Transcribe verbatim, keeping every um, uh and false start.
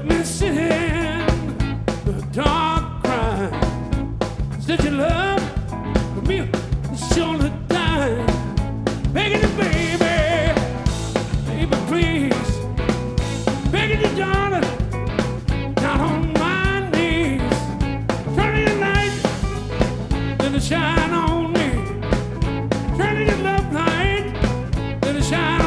me sit in the dark crying. Said your love for me is surely dying. Begging you, baby, baby, please. Begging you, darling, down on my knees. Turning your light, let it shine on me. Turning your love light, let it shine.